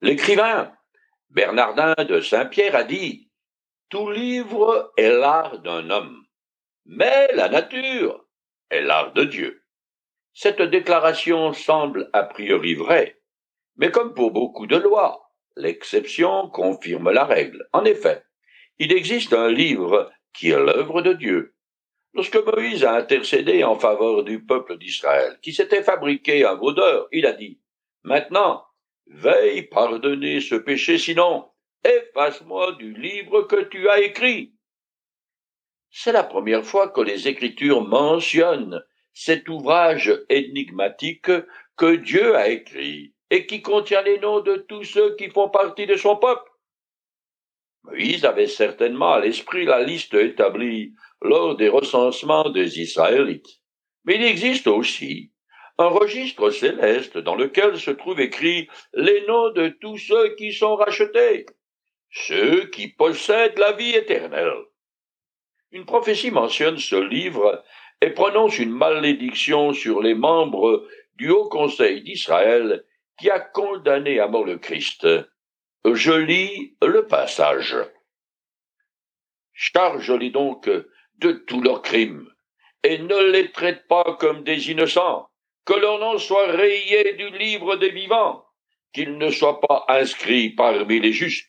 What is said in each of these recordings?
L'écrivain Bernardin de Saint-Pierre a dit « Tout livre est l'art d'un homme, mais la nature est l'art de Dieu ». Cette déclaration semble a priori vraie, mais comme pour beaucoup de lois, l'exception confirme la règle. En effet, il existe un livre qui est l'œuvre de Dieu. Lorsque Moïse a intercédé en faveur du peuple d'Israël, qui s'était fabriqué un vaudeur, il a dit « Maintenant, veille pardonner ce péché, sinon efface-moi du livre que tu as écrit. » C'est la première fois que les Écritures mentionnent cet ouvrage énigmatique que Dieu a écrit et qui contient les noms de tous ceux qui font partie de son peuple. Moïse avait certainement à l'esprit la liste établie lors des recensements des Israélites. Mais il existe aussi un registre céleste dans lequel se trouvent écrits les noms de tous ceux qui sont rachetés, ceux qui possèdent la vie éternelle. Une prophétie mentionne ce livre et prononce une malédiction sur les membres du Haut Conseil d'Israël qui a condamné à mort le Christ. Je lis le passage. Charge-les donc de tous leurs crimes et ne les traite pas comme des innocents, que leur nom soit rayé du livre des vivants, qu'ils ne soient pas inscrits parmi les justes.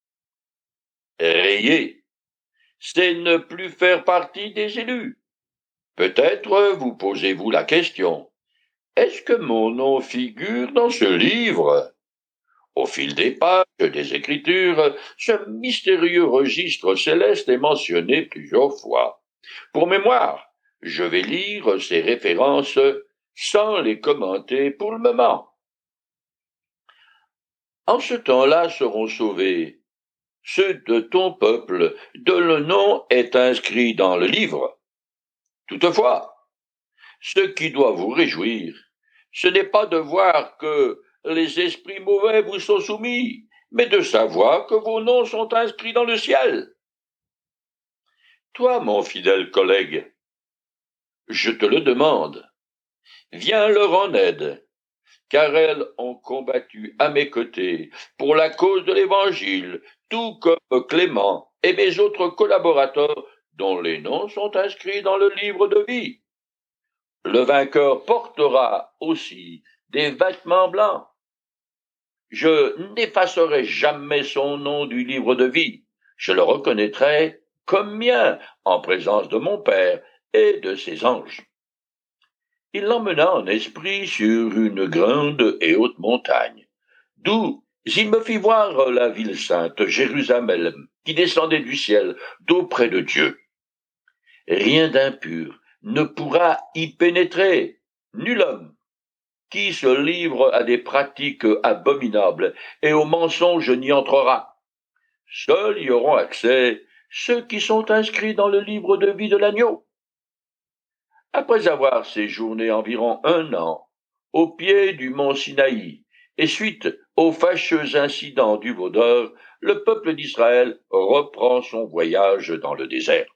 Rayé, c'est ne plus faire partie des élus. Peut-être vous posez-vous la question, est-ce que mon nom figure dans ce livre? Au fil des pages des Écritures, ce mystérieux registre céleste est mentionné plusieurs fois. Pour mémoire, je vais lire ces références sans les commenter pour le moment. En ce temps-là seront sauvés ceux de ton peuple dont le nom est inscrit dans le livre. Toutefois, ce qui doit vous réjouir, ce n'est pas de voir que les esprits mauvais vous sont soumis, mais de savoir que vos noms sont inscrits dans le ciel. Toi, mon fidèle collègue, je te le demande, viens leur en aide, car elles ont combattu à mes côtés pour la cause de l'Évangile, tout comme Clément et mes autres collaborateurs dont les noms sont inscrits dans le livre de vie. Le vainqueur portera aussi des vêtements blancs. Je n'effacerai jamais son nom du livre de vie. Je le reconnaîtrai comme mien en présence de mon Père et de ses anges. Il l'emmena en esprit sur une grande et haute montagne, d'où il me fit voir la ville sainte, Jérusalem, qui descendait du ciel, d'auprès de Dieu. Rien d'impur ne pourra y pénétrer, nul homme qui se livre à des pratiques abominables et au mensonge n'y entrera. Seuls y auront accès ceux qui sont inscrits dans le livre de vie de l'agneau. Après avoir séjourné environ 1 an au pied du mont Sinaï, et suite aux fâcheux incidents du vaudeur, le peuple d'Israël reprend son voyage dans le désert.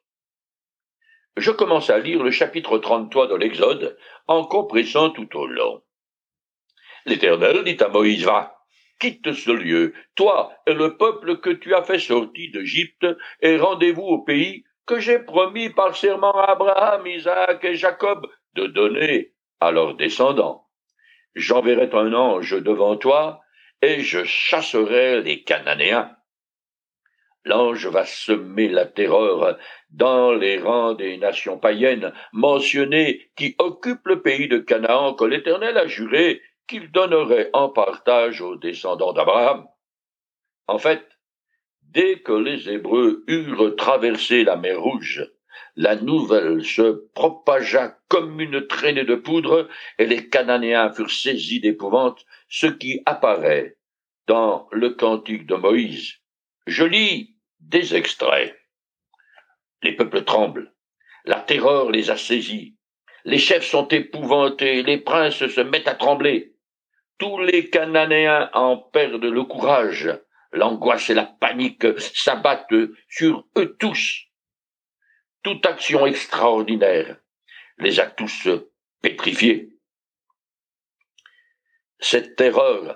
Je commence à lire le chapitre 33 de l'Exode en compressant tout au long. L'Éternel dit à Moïse, va, quitte ce lieu, toi et le peuple que tu as fait sortir d'Égypte, et rendez-vous au pays que j'ai promis par serment à Abraham, Isaac et Jacob de donner à leurs descendants. J'enverrai un ange devant toi, et je chasserai les Cananéens. L'ange va semer la terreur dans les rangs des nations païennes mentionnées qui occupent le pays de Canaan que l'Éternel a juré qu'il donnerait en partage aux descendants d'Abraham. En fait, dès que les Hébreux eurent traversé la mer Rouge, la nouvelle se propagea comme une traînée de poudre et les Cananéens furent saisis d'épouvante, ce qui apparaît dans le cantique de Moïse. Je lis des extraits. Les peuples tremblent, la terreur les a saisis, les chefs sont épouvantés, les princes se mettent à trembler. Tous les Cananéens en perdent le courage, l'angoisse et la panique s'abattent sur eux tous. Toute action extraordinaire les a tous pétrifiés. Cette terreur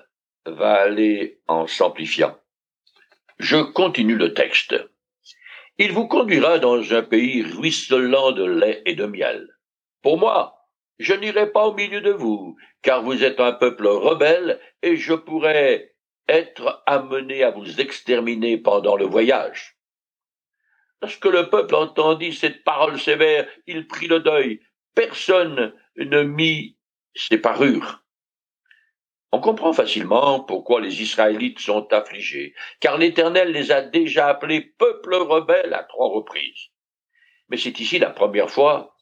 va aller en s'amplifiant. Je continue le texte. Il vous conduira dans un pays ruisselant de lait et de miel. Pour moi, je n'irai pas au milieu de vous, car vous êtes un peuple rebelle et je pourrais être amené à vous exterminer pendant le voyage. Lorsque le peuple entendit cette parole sévère, il prit le deuil. Personne ne mit ses parures. On comprend facilement pourquoi les Israélites sont affligés, car l'Éternel les a déjà appelés peuple rebelle à 3 reprises. Mais c'est ici la première fois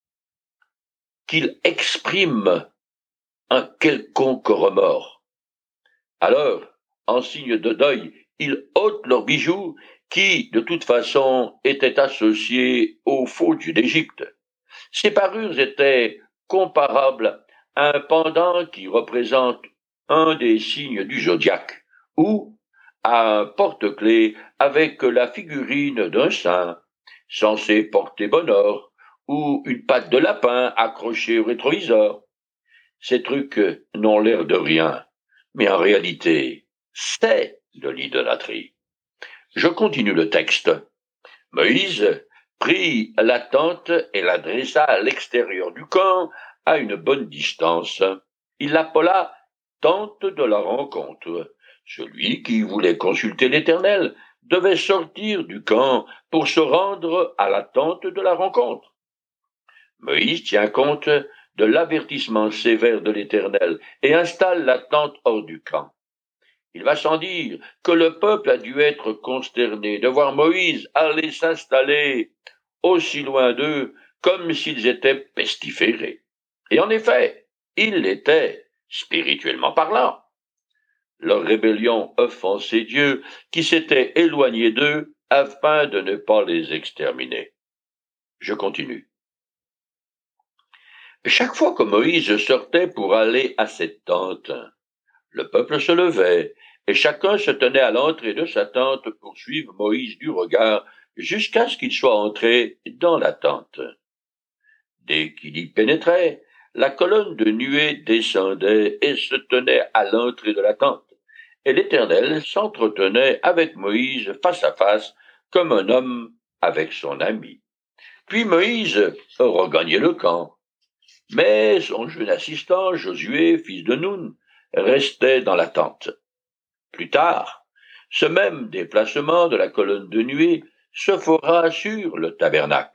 qu'il exprime un quelconque remords. Alors, en signe de deuil, ils ôtent leurs bijoux qui, de toute façon, étaient associés aux faux dieux d'Égypte. Ces parures étaient comparables à un pendant qui représente un des signes du zodiaque, ou à un porte-clés avec la figurine d'un saint, censé porter bonheur, ou une patte de lapin accrochée au rétroviseur. Ces trucs n'ont l'air de rien, mais en réalité, c'est de l'idolâtrie. Je continue le texte. Moïse prit la tente et la dressa à l'extérieur du camp, à une bonne distance. Il l'appela tente de la rencontre. Celui qui voulait consulter l'Éternel devait sortir du camp pour se rendre à la tente de la rencontre. Moïse tient compte de l'avertissement sévère de l'Éternel et installe la tente hors du camp. Il va sans dire que le peuple a dû être consterné de voir Moïse aller s'installer aussi loin d'eux comme s'ils étaient pestiférés. Et en effet, ils l'étaient, spirituellement parlant. Leur rébellion offensait Dieu qui s'était éloigné d'eux afin de ne pas les exterminer. Je continue. Chaque fois que Moïse sortait pour aller à cette tente, le peuple se levait, et chacun se tenait à l'entrée de sa tente pour suivre Moïse du regard jusqu'à ce qu'il soit entré dans la tente. Dès qu'il y pénétrait, la colonne de nuée descendait et se tenait à l'entrée de la tente, et l'Éternel s'entretenait avec Moïse face à face, comme un homme avec son ami. Puis Moïse regagnait le camp. Mais son jeune assistant, Josué, fils de Nun, restait dans la tente. Plus tard, ce même déplacement de la colonne de nuée se fera sur le tabernacle.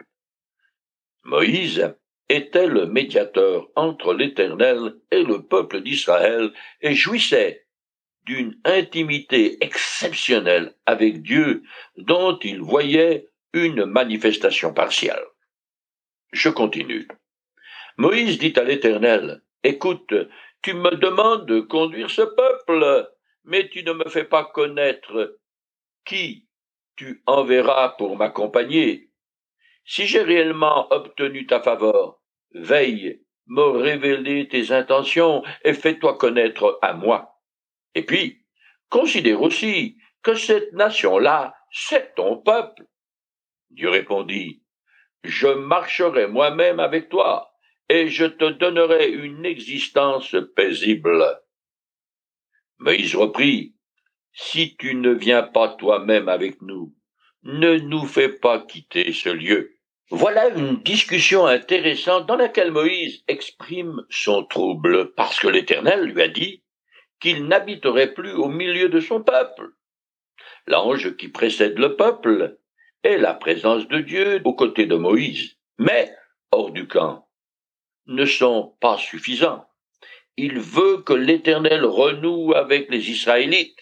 Moïse était le médiateur entre l'Éternel et le peuple d'Israël et jouissait d'une intimité exceptionnelle avec Dieu dont il voyait une manifestation partielle. Je continue. Moïse dit à l'Éternel, « Écoute, tu me demandes de conduire ce peuple, mais tu ne me fais pas connaître qui tu enverras pour m'accompagner. Si j'ai réellement obtenu ta faveur, veille, me révéler tes intentions et fais-toi connaître à moi. Et puis, considère aussi que cette nation-là, c'est ton peuple. » Dieu répondit, « Je marcherai moi-même avec toi, et je te donnerai une existence paisible. » Moïse reprit, « Si tu ne viens pas toi-même avec nous, ne nous fais pas quitter ce lieu. » Voilà une discussion intéressante dans laquelle Moïse exprime son trouble parce que l'Éternel lui a dit qu'il n'habiterait plus au milieu de son peuple. L'ange qui précède le peuple est la présence de Dieu aux côtés de Moïse, mais hors du camp, ne sont pas suffisants. Il veut que l'Éternel renoue avec les Israélites.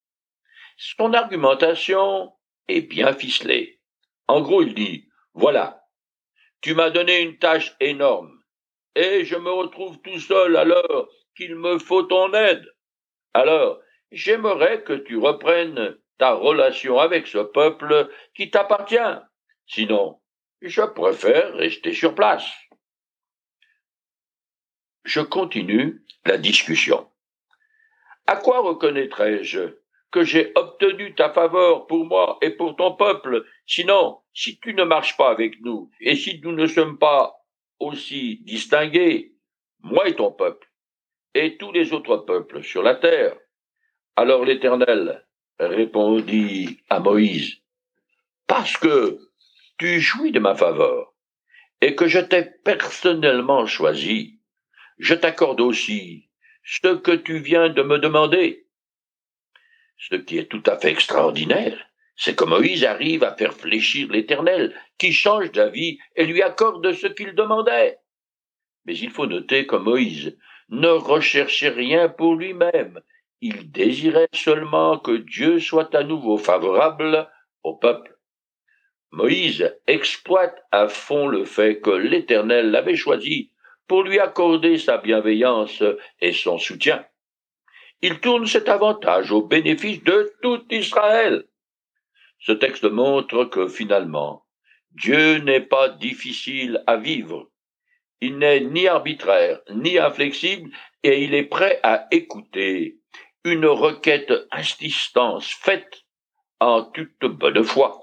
Son argumentation est bien ficelée. En gros, il dit, « Voilà, tu m'as donné une tâche énorme, et je me retrouve tout seul alors qu'il me faut ton aide. Alors, j'aimerais que tu reprennes ta relation avec ce peuple qui t'appartient. Sinon, je préfère rester sur place. » Je continue la discussion. À quoi reconnaîtrai-je que j'ai obtenu ta faveur pour moi et pour ton peuple? Sinon, si tu ne marches pas avec nous, et si nous ne sommes pas aussi distingués, moi et ton peuple, et tous les autres peuples sur la terre, Alors l'Éternel répondit à Moïse, parce que tu jouis de ma faveur et que je t'ai personnellement choisi, je t'accorde aussi ce que tu viens de me demander. Ce qui est tout à fait extraordinaire, c'est que Moïse arrive à faire fléchir l'Éternel, qui change d'avis et lui accorde ce qu'il demandait. Mais il faut noter que Moïse ne recherchait rien pour lui-même. Il désirait seulement que Dieu soit à nouveau favorable au peuple. Moïse exploite à fond le fait que l'Éternel l'avait choisi pour lui accorder sa bienveillance et son soutien. Il tourne cet avantage au bénéfice de tout Israël. Ce texte montre que finalement, Dieu n'est pas difficile à vivre. Il n'est ni arbitraire, ni inflexible, et il est prêt à écouter une requête insistante faite en toute bonne foi.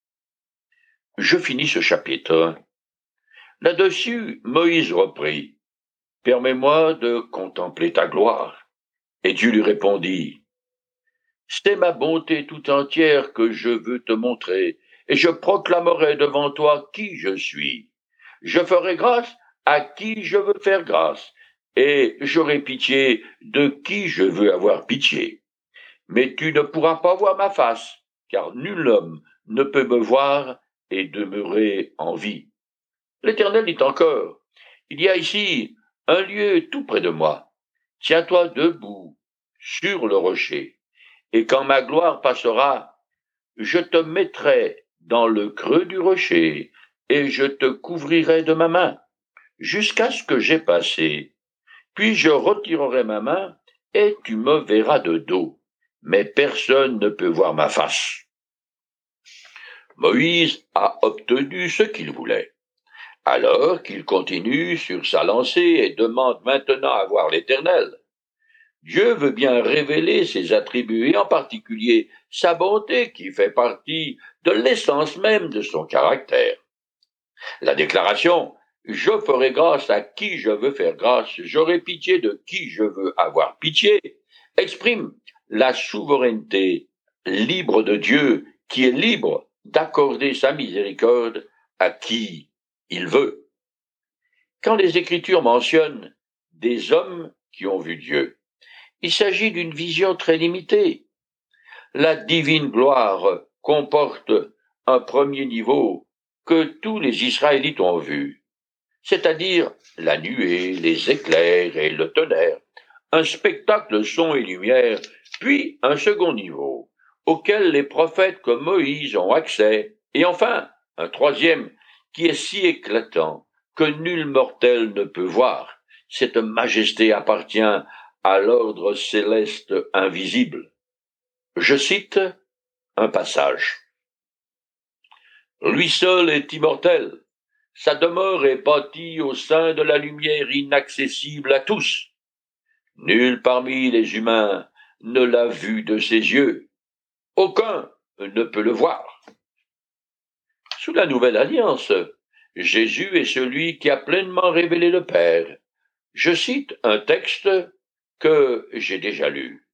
Je finis ce chapitre. Là-dessus, Moïse reprit, « Permets-moi de contempler ta gloire. » Et Dieu lui répondit, « C'est ma bonté tout entière que je veux te montrer, et je proclamerai devant toi qui je suis. Je ferai grâce à qui je veux faire grâce, et j'aurai pitié de qui je veux avoir pitié. Mais tu ne pourras pas voir ma face, car nul homme ne peut me voir et demeurer en vie. » L'Éternel dit encore, « Il y a ici un lieu tout près de moi. Tiens-toi debout sur le rocher, et quand ma gloire passera, je te mettrai dans le creux du rocher, et je te couvrirai de ma main, jusqu'à ce que j'aie passé. Puis je retirerai ma main, et tu me verras de dos, mais personne ne peut voir ma face. » Moïse a obtenu ce qu'il voulait. Alors qu'il continue sur sa lancée et demande maintenant à voir l'Éternel. Dieu veut bien révéler ses attributs et en particulier sa bonté qui fait partie de l'essence même de son caractère. La déclaration « Je ferai grâce à qui je veux faire grâce, j'aurai pitié de qui je veux avoir pitié » exprime la souveraineté libre de Dieu qui est libre d'accorder sa miséricorde à qui il veut. Quand les Écritures mentionnent des hommes qui ont vu Dieu, il s'agit d'une vision très limitée. La divine gloire comporte un premier niveau que tous les Israélites ont vu, c'est-à-dire la nuée, les éclairs et le tonnerre, un spectacle de son et lumière, puis un second niveau, auquel les prophètes comme Moïse ont accès, et enfin un troisième qui est si éclatant que nul mortel ne peut voir. Cette majesté appartient à l'ordre céleste invisible. Je cite un passage. « Lui seul est immortel. Sa demeure est bâtie au sein de la lumière inaccessible à tous. Nul parmi les humains ne l'a vu de ses yeux. Aucun ne peut le voir. » Sous la nouvelle alliance, Jésus est celui qui a pleinement révélé le Père. Je cite un texte que j'ai déjà lu.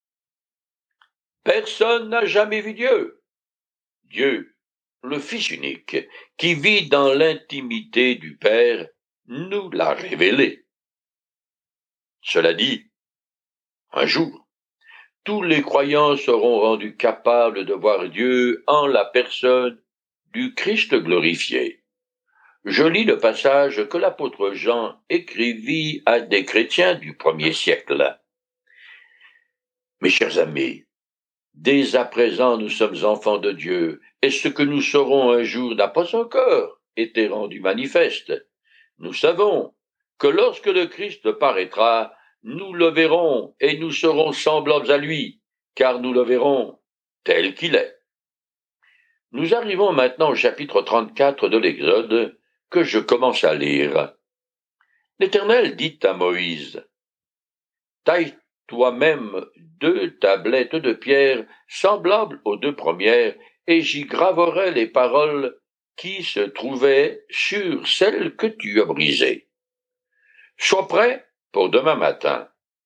« Personne n'a jamais vu Dieu. Dieu, le Fils unique, qui vit dans l'intimité du Père, nous l'a révélé. » Cela dit, un jour, tous les croyants seront rendus capables de voir Dieu en la personne du Christ glorifié. Je lis le passage que l'apôtre Jean écrivit à des chrétiens du 1er siècle. « Mes chers amis, dès à présent nous sommes enfants de Dieu, et ce que nous serons un jour n'a pas encore été rendu manifeste. Nous savons que lorsque le Christ paraîtra, nous le verrons et nous serons semblables à lui, car nous le verrons tel qu'il est. » Nous arrivons maintenant au chapitre 34 de l'Exode, que je commence à lire. L'Éternel dit à Moïse, « Taille toi-même 2 tablettes de pierre semblables aux 2 premières, et j'y graverai les paroles qui se trouvaient sur celles que tu as brisées. Sois prêt pour demain matin.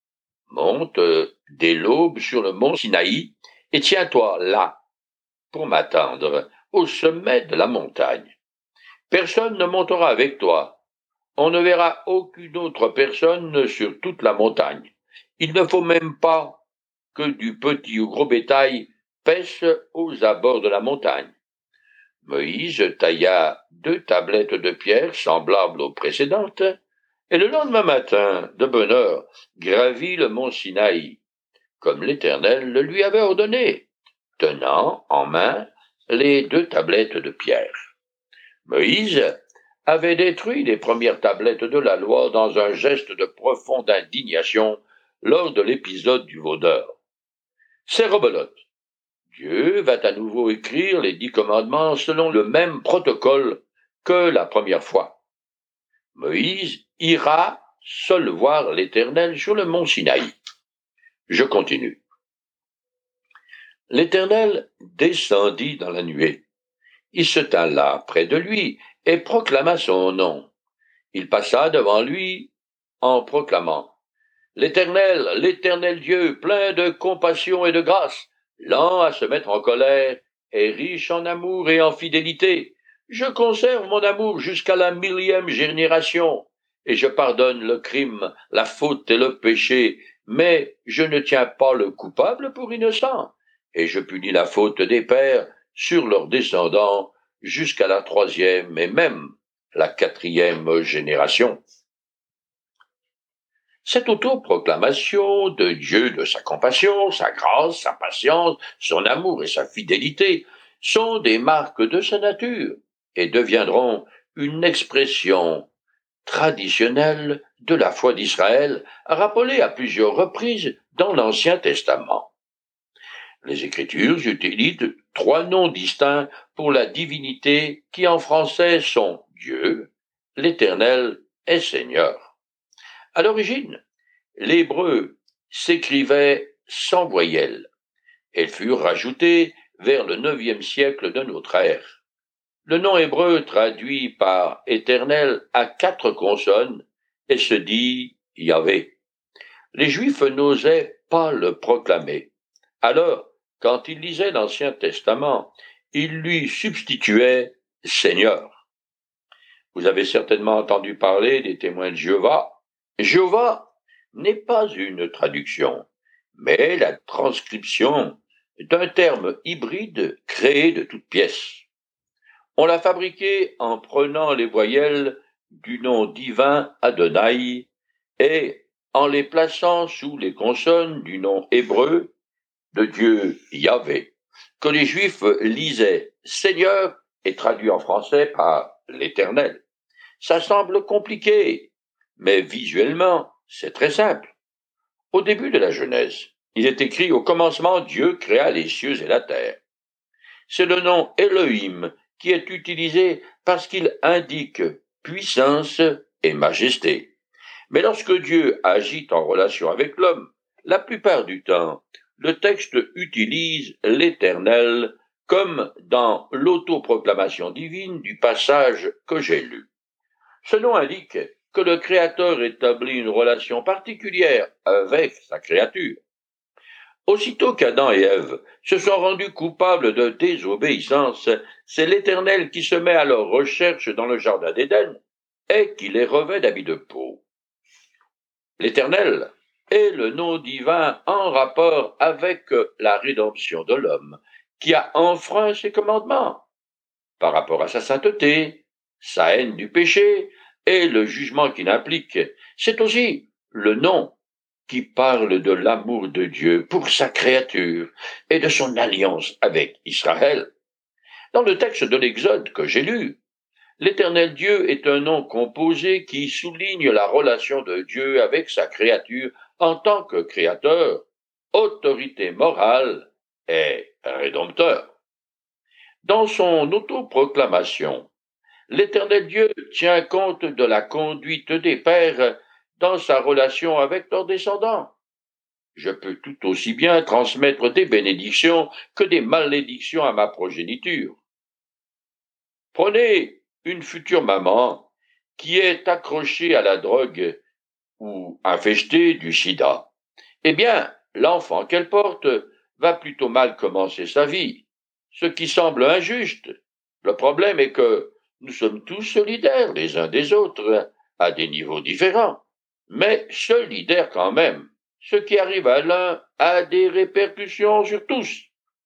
monte dès l'aube sur le mont Sinaï et tiens-toi là pour m'attendre au sommet de la montagne. Personne ne montera avec toi. On ne verra aucune autre personne sur toute la montagne. Il ne faut même pas que du petit ou gros bétail pèse aux abords de la montagne. Moïse tailla 2 tablettes de pierre semblables aux précédentes, et le lendemain matin, de bonne heure, gravit le mont Sinaï, comme l'Éternel le lui avait ordonné, tenant en main les 2 tablettes de pierre. Moïse avait détruit les premières tablettes de la loi dans un geste de profonde indignation lors de l'épisode du veau d'or. C'est rebelote. Dieu va à nouveau écrire les 10 commandements selon le même protocole que la première fois. Moïse ira seul voir l'Éternel sur le mont Sinaï. Je continue. L'Éternel descendit dans la nuée. Il se tint là près de lui et proclama son nom. Il passa devant lui en proclamant: L'Éternel, l'Éternel Dieu, plein de compassion et de grâce, lent à se mettre en colère, et riche en amour et en fidélité. Je conserve mon amour jusqu'à la 1000e génération, et je pardonne le crime, la faute et le péché, mais je ne tiens pas le coupable pour innocent, et je punis la faute des pères sur leurs descendants jusqu'à la 3e et même la 4e génération. Cette autoproclamation de Dieu, de sa compassion, sa grâce, sa patience, son amour et sa fidélité sont des marques de sa nature et deviendront une expression traditionnelle de la foi d'Israël, rappelée à plusieurs reprises dans l'Ancien Testament. Les Écritures utilisent 3 noms distincts pour la divinité qui en français sont Dieu, l'Éternel et Seigneur. À l'origine, l'hébreu s'écrivait sans voyelle. Elles furent rajoutées vers le 9e siècle de notre ère. Le nom hébreu traduit par éternel a 4 consonnes et se dit Yahvé. Les Juifs n'osaient pas le proclamer. Alors, quand ils lisaient l'Ancien Testament, ils lui substituaient Seigneur. Vous avez certainement entendu parler des témoins de Jéhovah. Jéhovah n'est pas une traduction, mais la transcription d'un terme hybride créé de toutes pièces. On l'a fabriqué en prenant les voyelles du nom divin Adonai et en les plaçant sous les consonnes du nom hébreu de Dieu Yahvé, que les Juifs lisaient Seigneur et traduit en français par l'Éternel. Ça semble compliqué, mais visuellement, c'est très simple. Au début de la Genèse, il est écrit au commencement Dieu créa les cieux et la terre. C'est le nom Elohim qui est utilisé parce qu'il indique puissance et majesté. Mais lorsque Dieu agit en relation avec l'homme, la plupart du temps, le texte utilise l'Éternel comme dans l'autoproclamation divine du passage que j'ai lu. Ce nom indique que le Créateur établit une relation particulière avec sa créature. Aussitôt qu'Adam et Ève se sont rendus coupables de désobéissance, c'est l'Éternel qui se met à leur recherche dans le jardin d'Éden et qui les revêt d'habits de peau. L'Éternel est le nom divin en rapport avec la rédemption de l'homme, qui a enfreint ses commandements, par rapport à sa sainteté, sa haine du péché et le jugement qu'il implique. C'est aussi le nom qui parle de l'amour de Dieu pour sa créature et de son alliance avec Israël. Dans le texte de l'Exode que j'ai lu, l'Éternel Dieu est un nom composé qui souligne la relation de Dieu avec sa créature en tant que créateur, autorité morale et rédempteur. Dans son autoproclamation, l'Éternel Dieu tient compte de la conduite des pères dans sa relation avec leurs descendants. Je peux tout aussi bien transmettre des bénédictions que des malédictions à ma progéniture. Prenez une future maman qui est accrochée à la drogue ou infestée du sida eh bien, l'enfant qu'elle porte va plutôt mal commencer sa vie, ce qui semble injuste. Le problème est que nous sommes tous solidaires les uns des autres, à des niveaux différents, mais solidaires quand même. Ce qui arrive à l'un a des répercussions sur tous.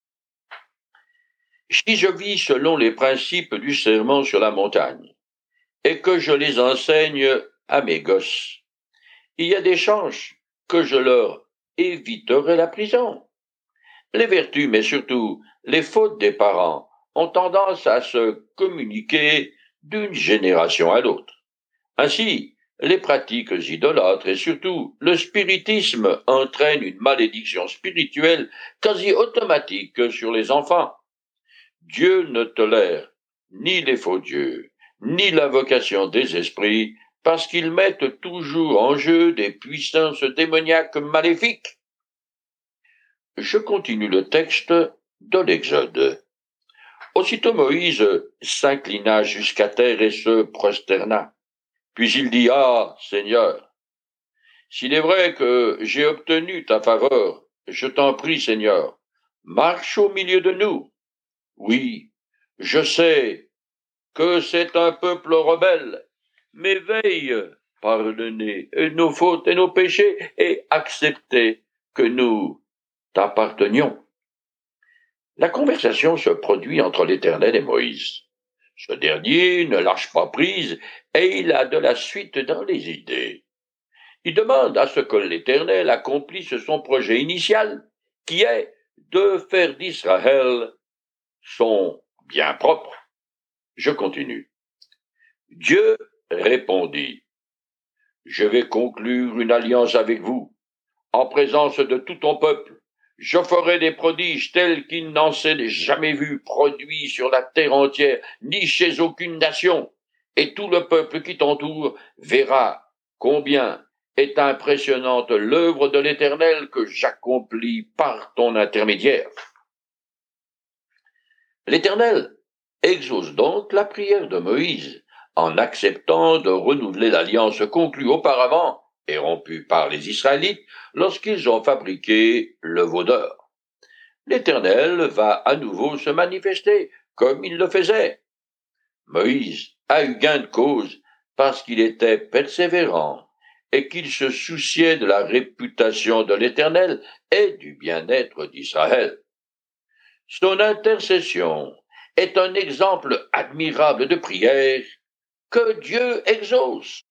Si je vis selon les principes du sermon sur la montagne, et que je les enseigne à mes gosses, il y a des chances que je leur éviterai la prison. Les vertus, mais surtout les fautes des parents, ont tendance à se communiquer d'une génération à l'autre. Ainsi, les pratiques idolâtres et surtout le spiritisme entraînent une malédiction spirituelle quasi automatique sur les enfants. Dieu ne tolère ni les faux dieux, ni l'invocation des esprits, parce qu'ils mettent toujours en jeu des puissances démoniaques maléfiques. Je continue le texte de l'Exode. Aussitôt Moïse s'inclina jusqu'à terre et se prosterna. Puis il dit, Ah, Seigneur, s'il est vrai que j'ai obtenu ta faveur, je t'en prie, Seigneur, marche au milieu de nous. Oui, je sais que c'est un peuple rebelle, mais veille, pardonnez nos fautes et nos péchés et acceptez que nous t'appartenions. La conversation se produit entre l'Éternel et Moïse. Ce dernier ne lâche pas prise et il a de la suite dans les idées. Il demande à ce que l'Éternel accomplisse son projet initial, qui est de faire d'Israël son bien propre. Je continue. Dieu répondit, Je vais conclure une alliance avec vous, en présence de tout ton peuple. Je ferai des prodiges tels qu'il n'en s'est jamais vu produits sur la terre entière, ni chez aucune nation. Et tout le peuple qui t'entoure verra combien est impressionnante l'œuvre de l'Éternel que j'accomplis par ton intermédiaire. L'Éternel exauce donc la prière de Moïse en acceptant de renouveler l'alliance conclue auparavant et rompue par les Israélites lorsqu'ils ont fabriqué le veau d'or. L'Éternel va à nouveau se manifester comme il le faisait. Moïse a eu gain de cause parce qu'il était persévérant et qu'il se souciait de la réputation de l'Éternel et du bien-être d'Israël. Son intercession est un exemple admirable de prière que Dieu exauce.